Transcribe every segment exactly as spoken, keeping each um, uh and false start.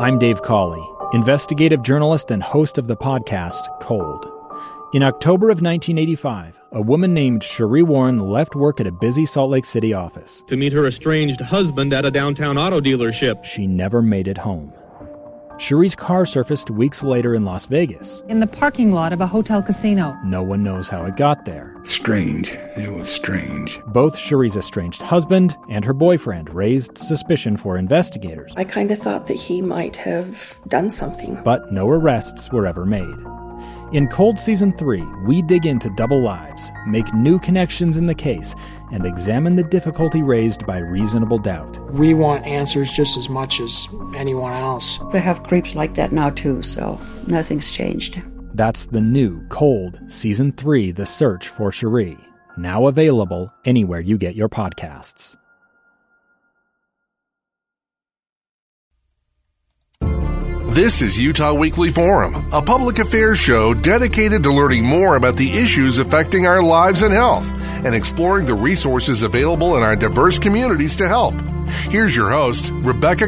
I'm Dave Cawley, investigative journalist and host of the podcast Cold. In October of nineteen eighty-five, a woman named Cherie Warren left work at a busy Salt Lake City office to meet her estranged husband at a downtown auto dealership. She never made it home. Cherie's car surfaced weeks later in Las Vegas. In the parking lot of a hotel casino. No one knows how it got there. Strange. It was strange. Both Cherie's estranged husband and her boyfriend raised suspicion for investigators. I kind of thought that he might have done something. But no arrests were ever made. In Cold Season three, we dig into double lives, make new connections in the case, and examine the difficulty raised by reasonable doubt. We want answers just as much as anyone else. They have creeps like that now too, so nothing's changed. That's the new Cold Season three, The Search for Cherie, now available anywhere you get your podcasts. This is Utah Weekly Forum, a public affairs show dedicated to learning more about the issues affecting our lives and health and exploring the resources available in our diverse communities to help. Here's your host, Rebecca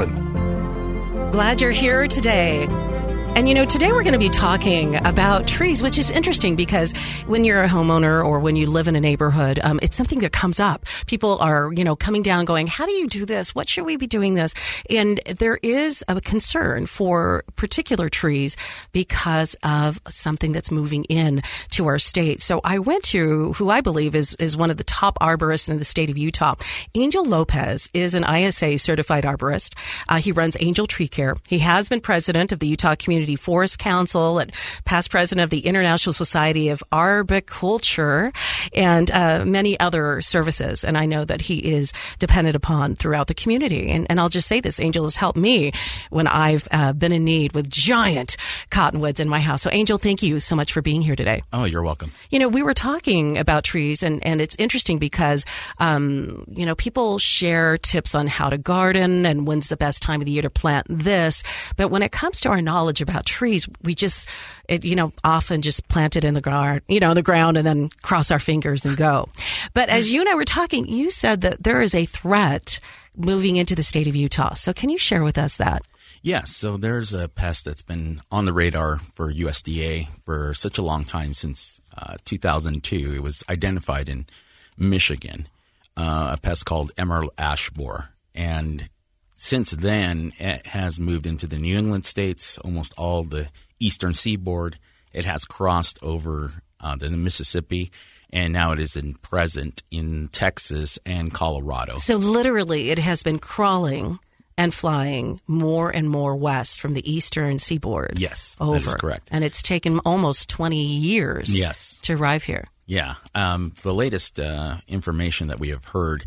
Cressman. Glad you're here today. And, you know, today we're going to be talking about trees, which is interesting because when you're a homeowner or when you live in a neighborhood, um, it's something that comes up. People are, you know, coming down going, how do you do this? What should we be doing this? And there is a concern for particular trees because of something that's moving in to our state. So I went to who I believe is, is one of the top arborists in the state of Utah. Angel Lopez is an I S A certified arborist. Uh, he runs Angel Tree Care. He has been president of the Utah Community Forest Council and past president of the International Society of Arboriculture and uh, many other services. And I know that he is depended upon throughout the community. And, and I'll just say this, Angel has helped me when I've uh, been in need with giant cottonwoods in my house. So Angel, thank you so much for being here today. Oh, you're welcome. You know, we were talking about trees and, and it's interesting because, um, you know, people share tips on how to garden and when's the best time of the year to plant this. But when it comes to our knowledge about trees, we just, it, you know, often just plant it in the ground, you know, the ground and then cross our fingers and go. But as you and I were talking, you said that there is a threat moving into the state of Utah. So can you share with us that? Yes. So there's a pest that's been on the radar for U S D A for such a long time, since uh, two thousand two. It was identified in Michigan, uh, a pest called emerald ash borer. And since then, it has moved into the New England states, almost all the eastern seaboard. It has crossed over uh, the Mississippi, and now it is in present in Texas and Colorado. So literally, it has been crawling and flying more and more west from the eastern seaboard. Yes, over. that is correct. And it's taken almost twenty years yes. to arrive here. Yeah. Um, the latest uh, information that we have heard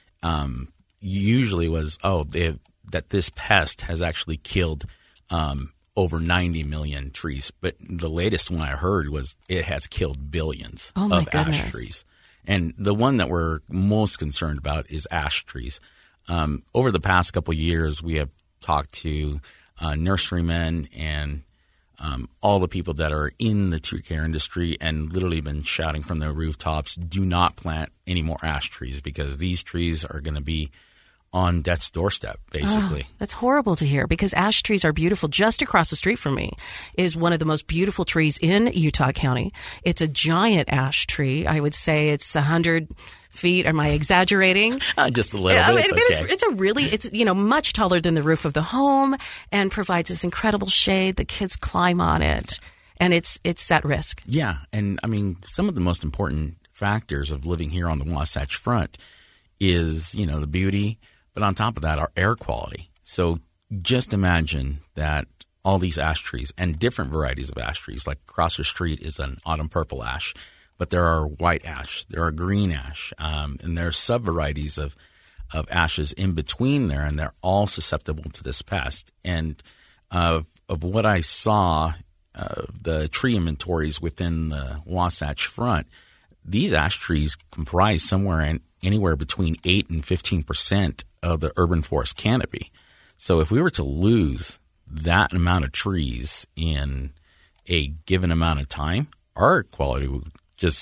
um, usually was, oh, they, that this pest has actually killed um, over ninety million trees. But the latest one I heard was it has killed billions oh my of goodness. ash trees. And the one that we're most concerned about is ash trees. Um, over the past couple of years, we have talked to uh, nurserymen and um, all the people that are in the tree care industry and literally been shouting from the rooftops, do not plant any more ash trees because these trees are going to be on death's doorstep, basically. Oh, that's horrible to hear because ash trees are beautiful. Just across the street from me is one of the most beautiful trees in Utah County. It's a giant ash tree. I would say it's one hundred feet. Am I exaggerating? Uh, just a little bit. I mean, it's, okay. it's, it's a really, it's, you know, much taller than the roof of the home and provides this incredible shade. The kids climb on it and it's, it's at risk. Yeah. And I mean, some of the most important factors of living here on the Wasatch Front is, you know, the beauty, but on top of that, our air quality. So just imagine that all these ash trees and different varieties of ash trees, like across the street is an autumn purple ash, but there are white ash, there are green ash, um, and there are sub-varieties of, of ashes in between there, and they're all susceptible to this pest. And uh, of what I saw, uh, the tree inventories within the Wasatch Front, these ash trees comprise somewhere in anywhere between eight and fifteen percent of the urban forest canopy. So if we were to lose that amount of trees in a given amount of time, our quality would just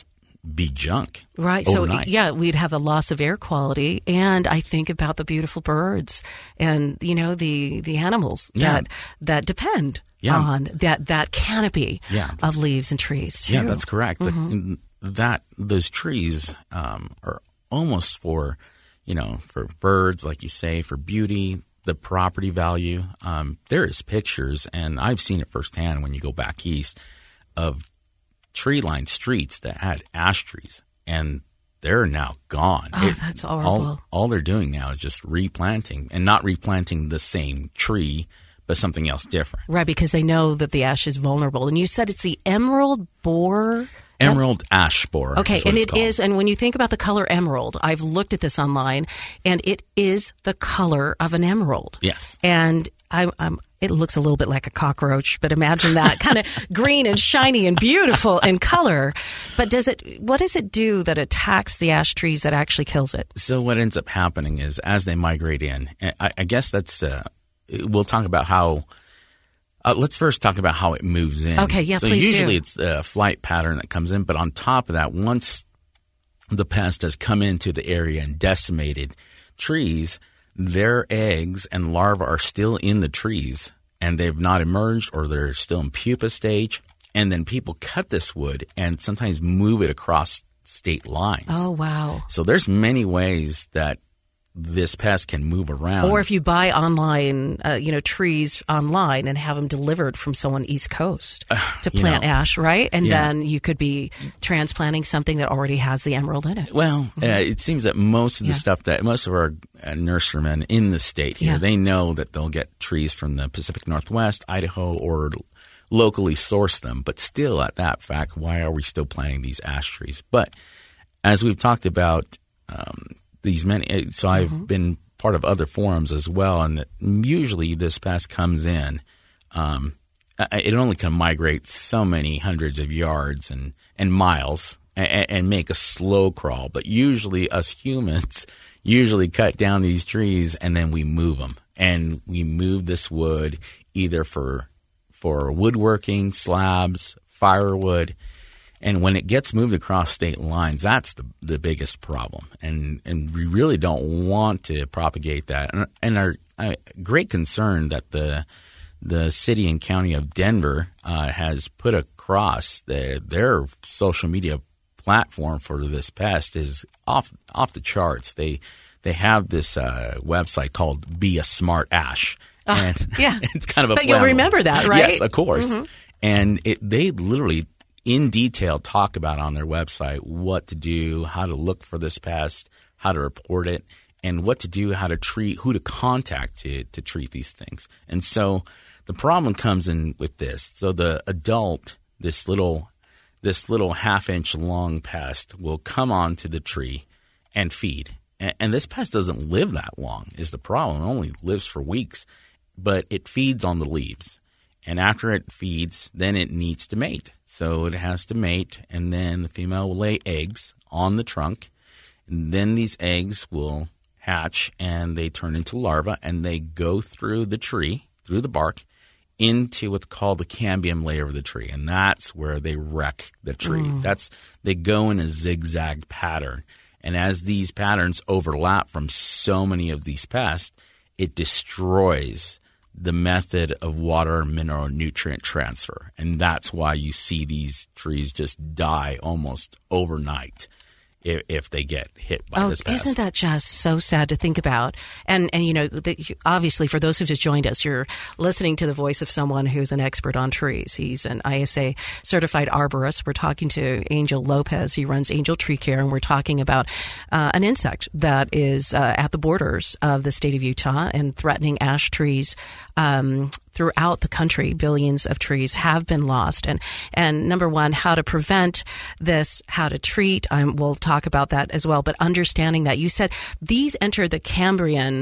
be junk. Right. Overnight. So, yeah, we'd have a loss of air quality. And I think about the beautiful birds and, you know, the, the animals Yeah. that that depend Yeah. on that, that canopy Yeah. of leaves and trees, too. Yeah, that's correct. Mm-hmm. The, that those trees um, are almost for, you know, for birds, like you say, for beauty, the property value. Um, there is pictures, and I've seen it firsthand when you go back east, of tree-lined streets that had ash trees, and they're now gone. Oh, It- that's horrible. All, all they're doing now is just replanting, and not replanting the same tree, but something else different. Right, because they know that the ash is vulnerable. And you said it's the emerald borer. Emerald ash borer. Okay, is what and it's it called. is, and when you think about the color emerald, I've looked at this online, and it is the color of an emerald. Yes. And I, I'm, it looks a little bit like a cockroach, but imagine that kind of green and shiny and beautiful in color. But does it? What does it do that attacks the ash trees that actually kills it? So what ends up happening is, as they migrate in, I, I guess that's uh, we'll talk about how. Uh, let's first talk about how it moves in. Okay, yeah, so please usually do. it's a flight pattern that comes in, but on top of that, once the pest has come into the area and decimated trees, their eggs and larvae are still in the trees, and they've not emerged, or they're still in pupa stage. And then people cut this wood and sometimes move it across state lines. Oh, wow. So there's many ways that this pest can move around. Or if you buy online, uh, you know, trees online and have them delivered from someone East Coast to plant know, ash, right? And yeah. then you could be transplanting something that already has the emerald in it. Well, mm-hmm. uh, it seems that most of the Yeah. stuff that most of our uh, nurserymen in the state here, Yeah. they know that they'll get trees from the Pacific Northwest, Idaho, or locally source them. But still, at that fact, why are we still planting these ash trees? But as we've talked about, um, these many, so I've mm-hmm. been part of other forums as well, and usually this pest comes in. Um, it only can migrate so many hundreds of yards and, and miles and, and make a slow crawl. But usually us humans usually cut down these trees and then we move them. And we move this wood either for for woodworking, slabs, firewood. And when it gets moved across state lines, that's the the biggest problem. And and we really don't want to propagate that. And, and our uh, great concern that the the city and county of Denver uh, has put across the, their social media platform for this pest is off off the charts. They they have this uh, website called Be a Smart Ash. Uh, and yeah. It's kind of a But you'll flammable. remember that, right? Yes, of course. Mm-hmm. And it, they literally in detail talk about on their website what to do, how to look for this pest, how to report it, and what to do, how to treat, who to contact to, to treat these things. And so the problem comes in with this. So the adult, this little this little half inch long pest will come onto the tree and feed. And, and this pest doesn't live that long is the problem. It only lives for weeks, but it feeds on the leaves. And after it feeds, then it needs to mate. So it has to mate, and then the female will lay eggs on the trunk. And then these eggs will hatch, and they turn into larvae, and they go through the tree, through the bark, into what's called the cambium layer of the tree. And that's where they wreck the tree. Mm. That's they go in a zigzag pattern. And as these patterns overlap from so many of these pests, it destroys the method of water mineral nutrient transfer. And that's why you see these trees just die almost overnight if, if they get hit by oh, this pest. Isn't that just so sad to think about? And, and you know, the, obviously for those who've just joined us, you're listening to the voice of someone who's an expert on trees. He's an I S A certified arborist. We're talking to Angel Lopez. He runs Angel Tree Care, and we're talking about uh, an insect that is uh, at the borders of the state of Utah and threatening ash trees um, throughout the country. Billions of trees have been lost. And, and number one, how to prevent this, how to treat. Um, we'll talk about that as well. But understanding that you said these enter the Cambrian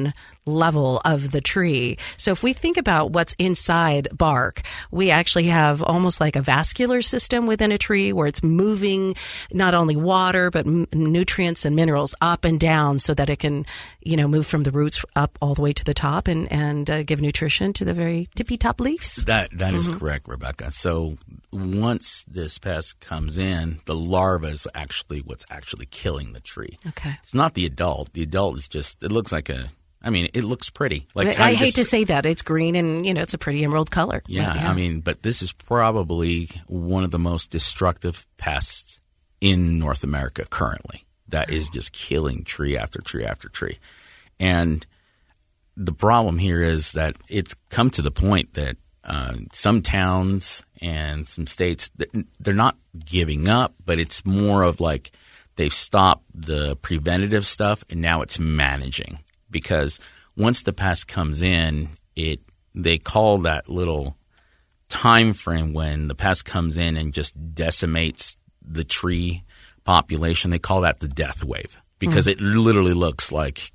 level of the tree. So if we think about what's inside bark, we actually have almost like a vascular system within a tree where it's moving not only water, but m- nutrients and minerals up and down so that it can, you know, move from the roots up all the way to the top and, and uh, give nutrition to the very tippy top leaves. That That is Mm-hmm. correct, Rebecca. So once this pest comes in, the larva is actually what's actually killing the tree. Okay. It's not the adult. The adult is just, it looks like a, I mean, it looks pretty. Like I, kinda I hate just- to say that. It's green and, you know, it's a pretty emerald color. Yeah, But, I mean, but this is probably one of the most destructive pests in North America currently. That is just killing tree after tree after tree. And the problem here is that it's come to the point that uh, some towns and some states, they're not giving up, but it's more of like they've stopped the preventative stuff and now it's managing. Because once the pest comes in, it they call that little time frame when the pest comes in and just decimates the tree population. They call that the death wave because mm. it literally looks like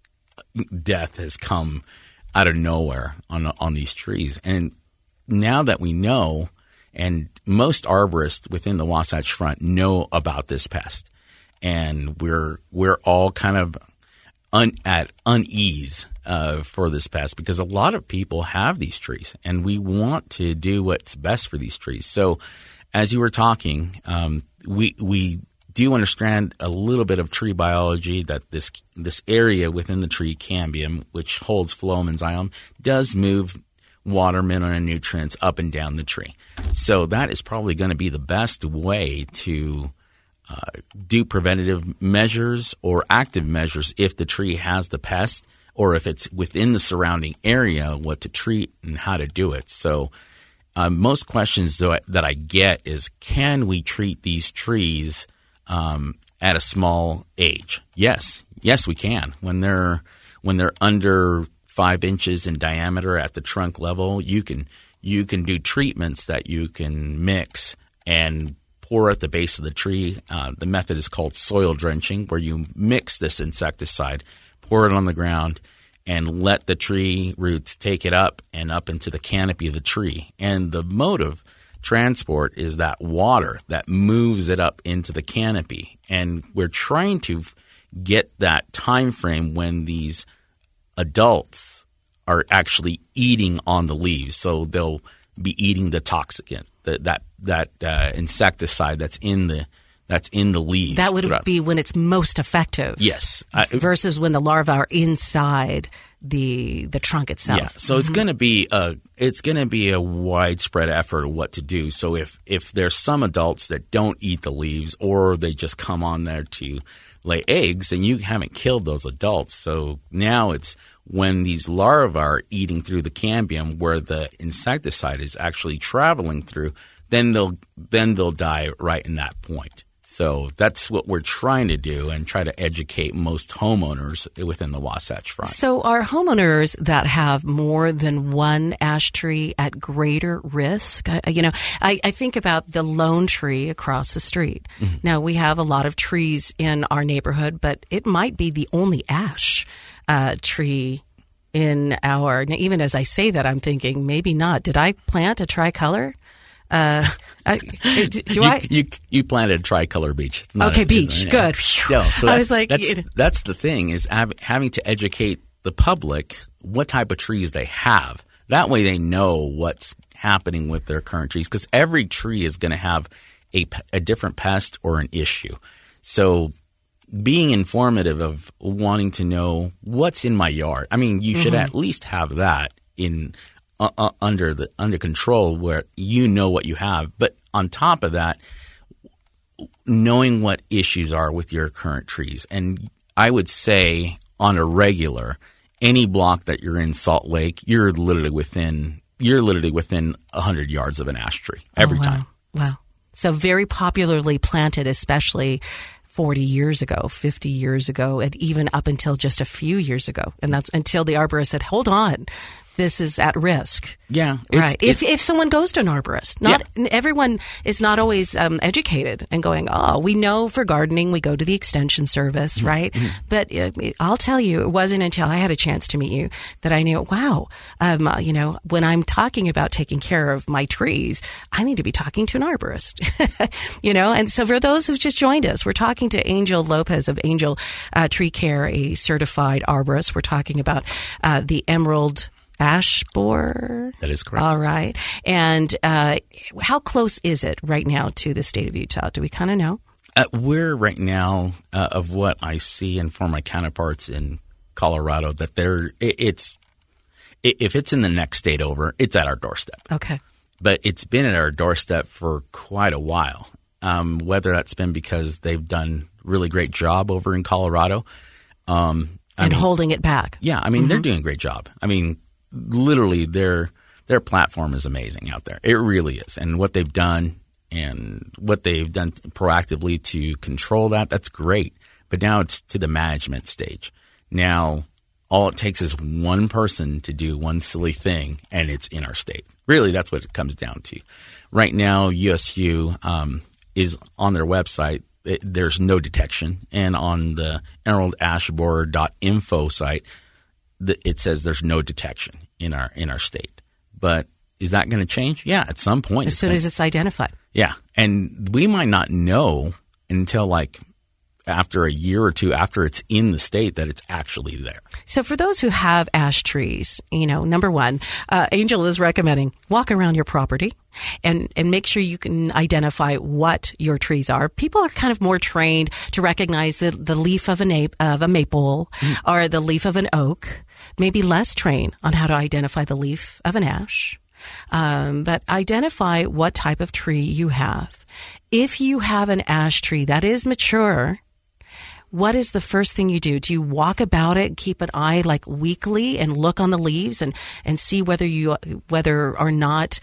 death has come out of nowhere on on these trees. And now that we know, and most arborists within the Wasatch Front know about this pest, and we're we're all kind of Un, at unease uh, for this pest because a lot of people have these trees and we want to do what's best for these trees. So as you were talking, um, we we do understand a little bit of tree biology that this this area within the tree cambium, which holds phloem and xylem, does move water, mineral, and nutrients up and down the tree. So that is probably going to be the best way to Uh, do preventative measures or active measures if the tree has the pest or if it's within the surrounding area, what to treat and how to do it. So uh, most questions that I, that I get is, can we treat these trees um, at a small age? Yes. Yes, we can. When they're when they're under five inches in diameter at the trunk level, you can you can do treatments that you can mix and pour at the base of the tree. Uh, the method is called soil drenching, where you mix this insecticide, pour it on the ground, and let the tree roots take it up and up into the canopy of the tree. And the mode of transport is that water that moves it up into the canopy. And we're trying to get that time frame when these adults are actually eating on the leaves. So they'll be eating the toxicant, the, that that uh, insecticide that's in the that's in the leaves. That would be when it's most effective. Yes, versus when the larvae are inside the the trunk itself. Yeah, so mm-hmm. it's going to be a it's going to be a widespread effort of what to do. So if if there's some adults that don't eat the leaves or they just come on there to lay eggs, and you haven't killed those adults. So now it's when these larvae are eating through the cambium where the insecticide is actually traveling through, then they'll then they'll die right in that point. So that's what we're trying to do and try to educate most homeowners within the Wasatch Front. So are homeowners that have more than one ash tree at greater risk? I, you know, I, I think about the lone tree across the street. Mm-hmm. Now, we have a lot of trees in our neighborhood, but it might be the only ash uh, tree in our, even as I say that, I'm thinking maybe not. Did I plant a tricolor? Uh, I, do you, I? You, you planted a tricolor beech. It's not okay, a, beech. Good. No, so I was like, that's, you know. that's the thing is have, having to educate the public what type of trees they have. That way they know what's happening with their current trees, because every tree is going to have a, a different pest or an issue. So being informative of wanting to know what's in my yard. I mean, you mm-hmm. should at least have that in Uh, uh, under the under control where you know what you have. But on top of that, knowing what issues are with your current trees. And I would say on a regular, any block that you're in Salt Lake, you're literally within you're literally within one hundred yards of an ash tree every oh, wow. time. Wow. So very popularly planted, especially forty years ago, fifty years ago, and even up until just a few years ago. And that's until the arborist said, hold on. this is at risk. Yeah. Right. If if someone goes to an arborist, not yeah. everyone is not always um, educated and going, oh, we know for gardening, we go to the extension service, mm-hmm. right? Mm-hmm. But uh, I'll tell you, it wasn't until I had a chance to meet you that I knew, wow, um, uh, you know, when I'm talking about taking care of my trees, I need to be talking to an arborist, you know? And so for those who've just joined us, we're talking to Angel Lopez of Angel uh, Tree Care, a certified arborist. We're talking about uh, the emerald ash borer. That is correct. All right. And uh, how close is it right now to the state of Utah? Do we kind of know? Uh, we're right now, uh, of what I see and from my counterparts in Colorado, that they're, it, it's, it, if it's in the next state over, it's at our doorstep. Okay. But it's been at our doorstep for quite a while. Um, whether that's been because they've done really great job over in Colorado. Um, I and mean, holding it back. Yeah. I mean, mm-hmm. they're doing a great job. I mean, literally their their platform is amazing out there. It really is. And what they've done and what they've done proactively to control that, that's great. But now it's to the management stage. Now all it takes is one person to do one silly thing, and it's in our state. Really, that's what it comes down to. Right now, U S U um, is on their website. It, there's no detection. And on the emerald ash borer dot info site, the, it says there's no detection in our in our state. But is that going to change? Yeah, at some point. As soon as it's identified. Yeah. And we might not know until like after a year or two after it's in the state that it's actually there. So for those who have ash trees, you know, number one, uh, Angel is recommending walk around your property and, and make sure you can identify what your trees are. People are kind of more trained to recognize the, the leaf of, an, of a maple mm. or the leaf of an oak, maybe less trained on how to identify the leaf of an ash. Um, but identify what type of tree you have. If you have an ash tree that is mature, what is the first thing you do? Do you walk about it, keep an eye like weekly and look on the leaves and, and see whether you, whether or not,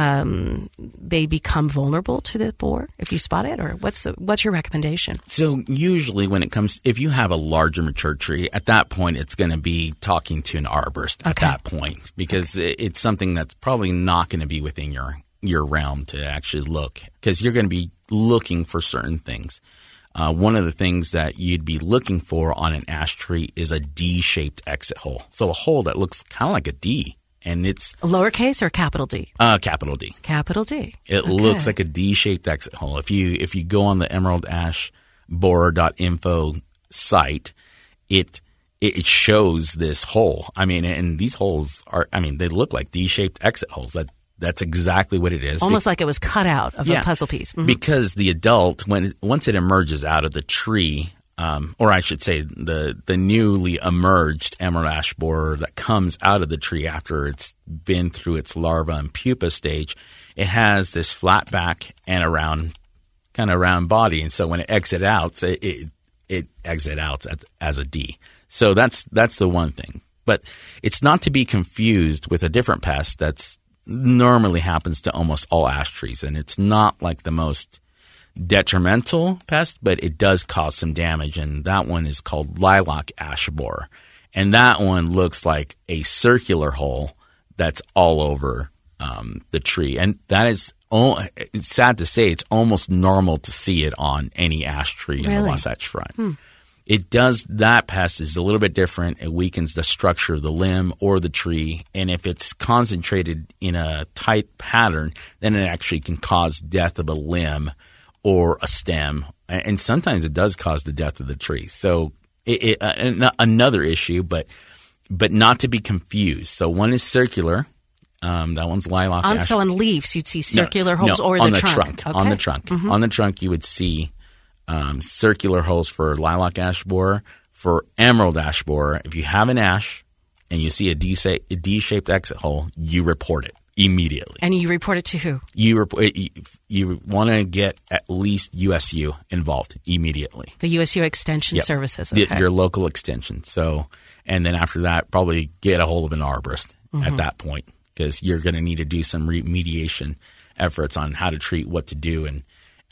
um, they become vulnerable to the borer if you spot it? Or what's the, what's your recommendation? So usually when it comes, if you have a larger mature tree, at that point, it's going to be talking to an arborist at okay. that point, because okay. it's something that's probably not going to be within your, your realm to actually look, because you're going to be looking for certain things. Uh, one of the things that you'd be looking for on an ash tree is a D-shaped exit hole. So a hole that looks kind of like a D, and it's lowercase or capital D? Uh, capital D. Capital D. It okay. looks like a D-shaped exit hole. If you if you go on the emerald ash borer dot info site, it it shows this hole. I mean, and these holes are, I mean, they look like D-shaped exit holes. That That's exactly what it is. Almost like it was cut out of yeah, a puzzle piece. Mm-hmm. Because the adult, when once it emerges out of the tree, um, or I should say the, the newly emerged emerald ash borer that comes out of the tree after it's been through its larva and pupa stage, it has this flat back and a round, kind of round body. And so when it exits out, it, it, it exits out as a D. So that's that's the one thing. But it's not to be confused with a different pest that's normally happens to almost all ash trees, and it's not like the most detrimental pest, but it does cause some damage, and that one is called lilac ash borer, and that one looks like a circular hole that's all over um, the tree, and that is oh, it's sad to say it's almost normal to see it on any ash tree in really? the Wasatch Front. Hmm. It does, that pest is a little bit different. It weakens the structure of the limb or the tree. And if it's concentrated in a tight pattern, then it actually can cause death of a limb or a stem. And sometimes it does cause the death of the tree. So it, it, uh, another issue, but but not to be confused. So one is circular. Um, that one's lilac on, ash. So on leaves, you'd see circular no, holes no, or on the, the trunk. trunk. Okay. On the trunk. Mm-hmm. On the trunk, you would see Um, circular holes for lilac ash borer. For emerald ash borer, if you have an ash and you see a D-shaped, a D-shaped exit hole, you report it immediately. And you report it to who? You report. You, you want to get at least U S U involved immediately. The U S U Extension yep. Services. Okay. The, your local extension. So, and then after that, probably get a hold of an arborist mm-hmm. at that point, because you're going to need to do some remediation efforts on how to treat, what to do, and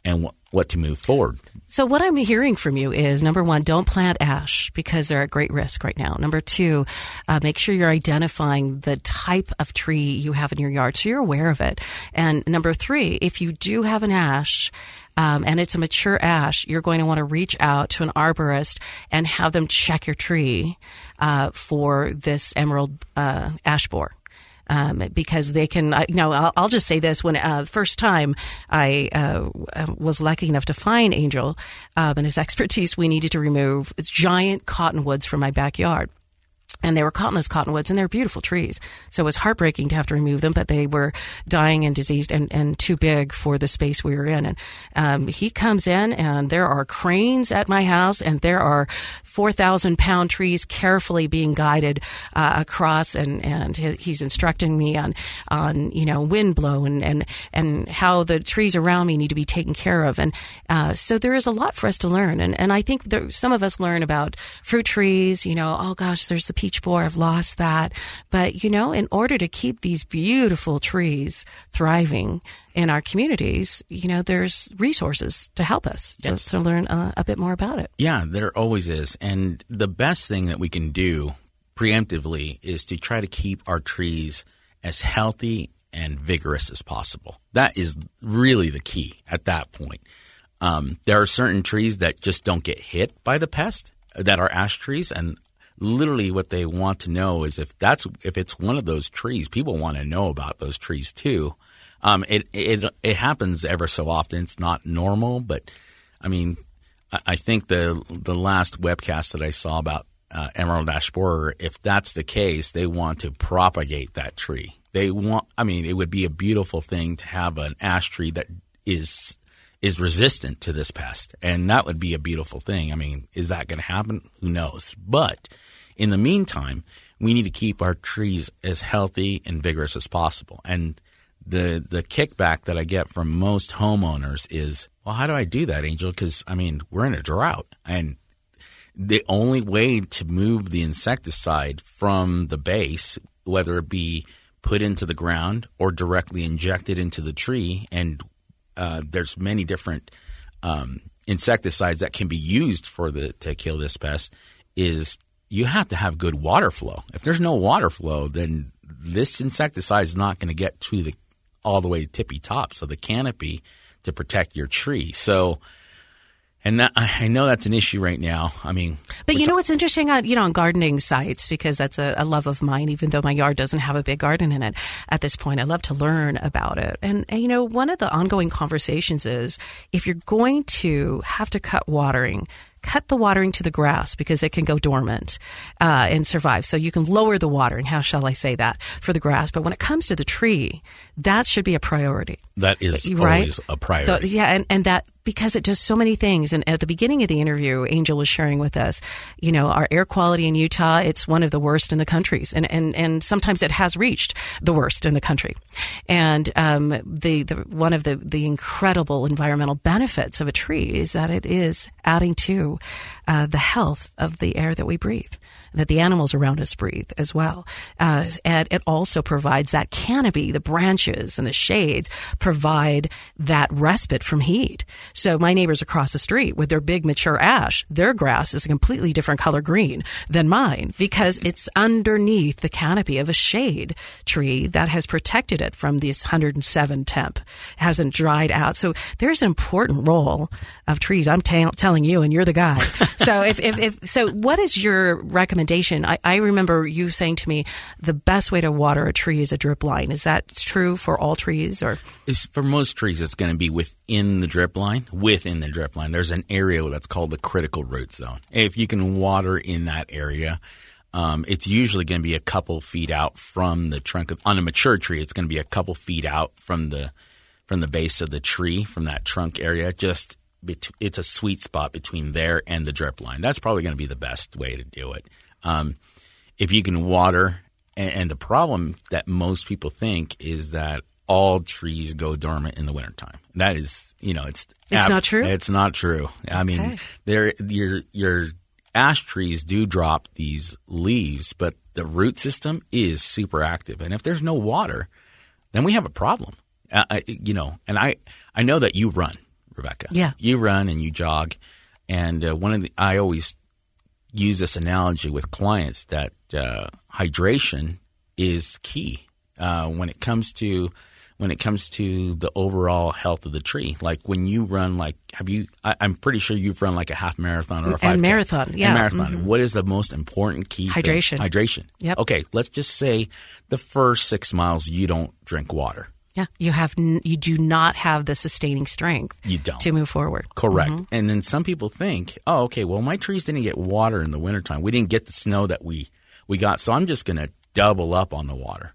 and what, what to move forward. So what I'm hearing from you is, number one, don't plant ash because they're at great risk right now. Number two, uh, make sure you're identifying the type of tree you have in your yard so you're aware of it. And number three, if you do have an ash, Um, and it's a mature ash, you're going to want to reach out to an arborist and have them check your tree uh, for this emerald uh, ash borer. Um, because they can, you know, I'll, I'll just say this. When uh, first time I uh, was lucky enough to find Angel um, and his expertise, we needed to remove giant cottonwoods from my backyard. And they were cottonless cottonwoods, and they're beautiful trees. So it was heartbreaking to have to remove them, but they were dying and diseased and, and too big for the space we were in. And um, he comes in, and there are cranes at my house, and there are four thousand pound trees carefully being guided uh, across, and, and he's instructing me on, on you know, wind blow and, and, and how the trees around me need to be taken care of. And uh, so there is a lot for us to learn. And, and I think there, some of us learn about fruit trees, you know, oh gosh, there's the peach borer, I've lost that. But, you know, in order to keep these beautiful trees thriving in our communities, you know, there's resources to help us yes. to, to learn a, a bit more about it. Yeah, there always is. And the best thing that we can do preemptively is to try to keep our trees as healthy and vigorous as possible. That is really the key at that point. Um, there are certain trees that just don't get hit by the pest that are ash trees, and literally what they want to know is if that's if it's one of those trees, people want to know about those trees too. Um, it it it happens ever so often. It's not normal, but I mean, I, I think the the last webcast that I saw about uh, emerald ash borer, if that's the case, they want to propagate that tree. They want. I mean, it would be a beautiful thing to have an ash tree that is is resistant to this pest, and that would be a beautiful thing. I mean, is that going to happen? Who knows? But in the meantime, we need to keep our trees as healthy and vigorous as possible. And the the kickback that I get from most homeowners is, well, how do I do that, Angel? Because, I mean, we're in a drought. And the only way to move the insecticide from the base, whether it be put into the ground or directly injected into the tree, and uh, there's many different um, insecticides that can be used for the to kill this pest, is you have to have good water flow. If there's no water flow, then this insecticide is not going to get to the all the way to tippy top, so the canopy to protect your tree. So, and that, I know that's an issue right now. I mean, but you know what's interesting on you know on gardening sites, because that's a, a love of mine. Even though my yard doesn't have a big garden in it at this point, I love to learn about it. And, and you know, one of the ongoing conversations is if you're going to have to cut watering, cut the watering to the grass because it can go dormant uh, and survive. So you can lower the watering, how shall I say that, for the grass. But when it comes to the tree, that should be a priority. That is right? always a priority. The, yeah, and, and that because it does so many things. And at the beginning of the interview, Angel was sharing with us, you know, our air quality in Utah, it's one of the worst in the countries. And, and, and sometimes it has reached the worst in the country. And um, the, the one of the, the incredible environmental benefits of a tree is that it is adding to uh, the health of the air that we breathe, that the animals around us breathe as well. Uh, and it also provides that canopy, the branches and the shades provide that respite from heat. So my neighbors across the street with their big mature ash, their grass is a completely different color green than mine because it's underneath the canopy of a shade tree that has protected it from this one hundred seven temp, hasn't dried out. So there's an important role of trees. I'm ta- telling you, and you're the guy. So if, if, if, so what is your recommendation? I, I remember you saying to me, the best way to water a tree is a drip line. Is that true for all trees or? It's, for most trees, it's going to be within the drip line. Within the drip line, there's an area that's called the critical root zone. If you can water in that area, um, it's usually going to be a couple feet out from the trunk. Of, on a mature tree, it's going to be a couple feet out from the from the base of the tree, from that trunk area. Just bet- it's a sweet spot between there and the drip line. That's probably going to be the best way to do it. Um, if you can water, and, and the problem that most people think is that all trees go dormant in the wintertime. That is, you know, it's it's ab- not true. It's not true. I mean, okay. there your your ash trees do drop these leaves, but the root system is super active. And if there's no water, then we have a problem. Uh, I, you know, and I I know that you run, Rebecca. Yeah. You run and you jog. And uh, one of the, I always use this analogy with clients that uh, hydration is key uh, when it comes to when it comes to the overall health of the tree. Like when you run, like have you? I, I'm pretty sure you've run like a half marathon or a five and marathon. Yeah, and marathon. Mm-hmm. What is the most important key? Hydration. Thing? Hydration. Yep. Okay, let's just say the first six miles you don't drink water. Yeah, you have n- you do not have the sustaining strength. You don't. To move forward. Correct. Mm-hmm. And then some people think, oh, okay, well, my trees didn't get water in the wintertime. We didn't get the snow that we, we got, so I'm just going to double up on the water.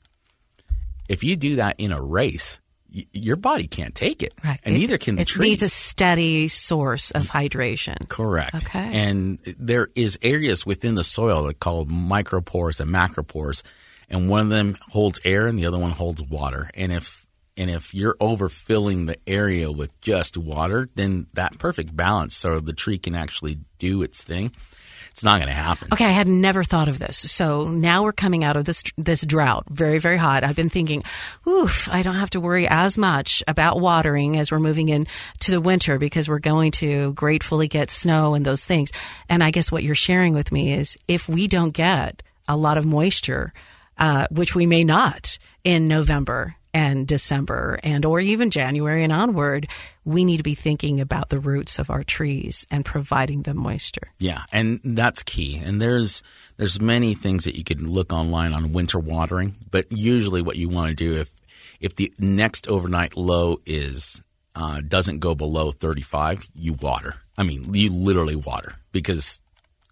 If you do that in a race, y- your body can't take it. Right. And it, neither can the it trees. It needs a steady source of hydration. Correct. Okay. And there is areas within the soil that are called micropores and macropores, and one of them holds air and the other one holds water. And if And if you're overfilling the area with just water, then that perfect balance so the tree can actually do its thing, it's not going to happen. Okay, I had never thought of this. So now we're coming out of this this drought, very, very hot. I've been thinking, oof, I don't have to worry as much about watering as we're moving into the winter because we're going to gratefully get snow and those things. And I guess what you're sharing with me is if we don't get a lot of moisture, uh, which we may not in November and December and or even January and onward, we need to be thinking about the roots of our trees and providing them moisture. Yeah, and that's key. And there's there's many things that you could look online on winter watering, but usually what you want to do if if the next overnight low is uh, doesn't go below thirty-five, you water. I mean, you literally water because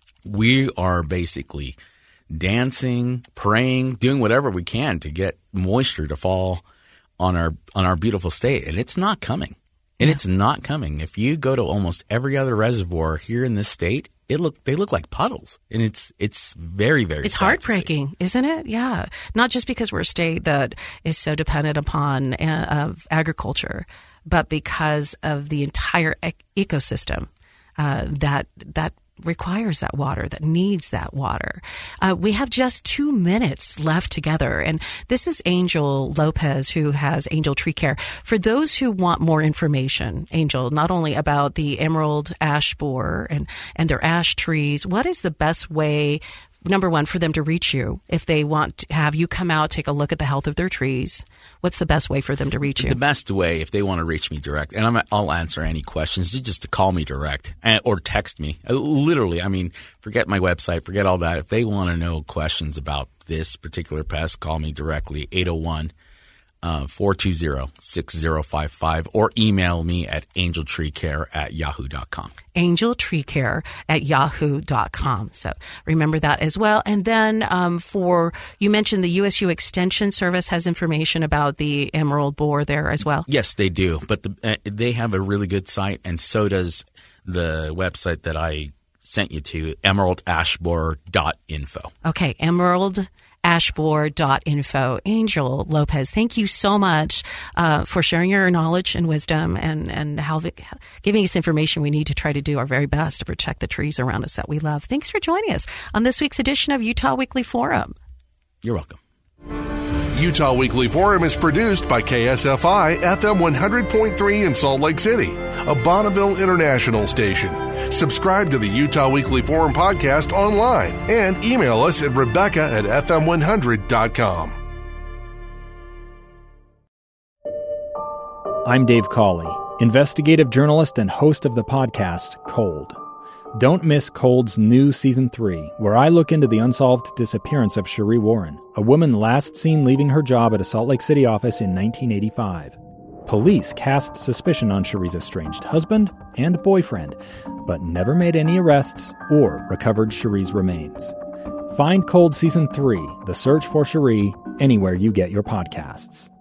we are basically dancing, praying, doing whatever we can to get moisture to fall on our on our beautiful state, and it's not coming. And yeah. It's not coming. If you go to almost every other reservoir here in this state, it look they look like puddles, and it's it's very very. It's heartbreaking, isn't it? Yeah, not just because we're a state that is so dependent upon uh, of agriculture, but because of the entire ec- ecosystem uh, that that. requires that water, that needs that water. Uh, we have just two minutes left together. And this is Angel Lopez, who has Angel Tree Care. For those who want more information, Angel, not only about the emerald ash borer and, and their ash trees, what is the best way, number one, for them to reach you if they want to have you come out, take a look at the health of their trees? What's the best way for them to reach you? The best way, if they want to reach me direct, and I'm, I'll answer any questions, is just to call me direct or text me. Literally, I mean, forget my website, forget all that. If they want to know questions about this particular pest, call me directly, eight oh one, four two zero, six zero five five, or email me at angeltreecare at yahoo dot com. angeltreecare at yahoo dot com. So remember that as well. And then um, for, you mentioned the U S U Extension Service has information about the emerald borer there as well. Yes, they do. But the, uh, they have a really good site, and so does the website that I sent you to, emerald ash borer dot info. Okay, emerald ashborer dot info. Angel Lopez, thank you so much uh, for sharing your knowledge and wisdom and, and how, giving us information we need to try to do our very best to protect the trees around us that we love. Thanks for joining us on this week's edition of Utah Weekly Forum. You're welcome. Utah Weekly Forum is produced by K S F I F M one hundred point three in Salt Lake City, a Bonneville International station. Subscribe to the Utah Weekly Forum podcast online and email us at Rebecca at F M one hundred dot com. I'm Dave Cawley, investigative journalist and host of the podcast Cold. Don't miss Cold's new Season three, where I look into the unsolved disappearance of Cherie Warren, a woman last seen leaving her job at a Salt Lake City office in nineteen eighty-five. Police cast suspicion on Cherie's estranged husband and boyfriend, but never made any arrests or recovered Cherie's remains. Find Cold Season three, The Search for Cherie, anywhere you get your podcasts.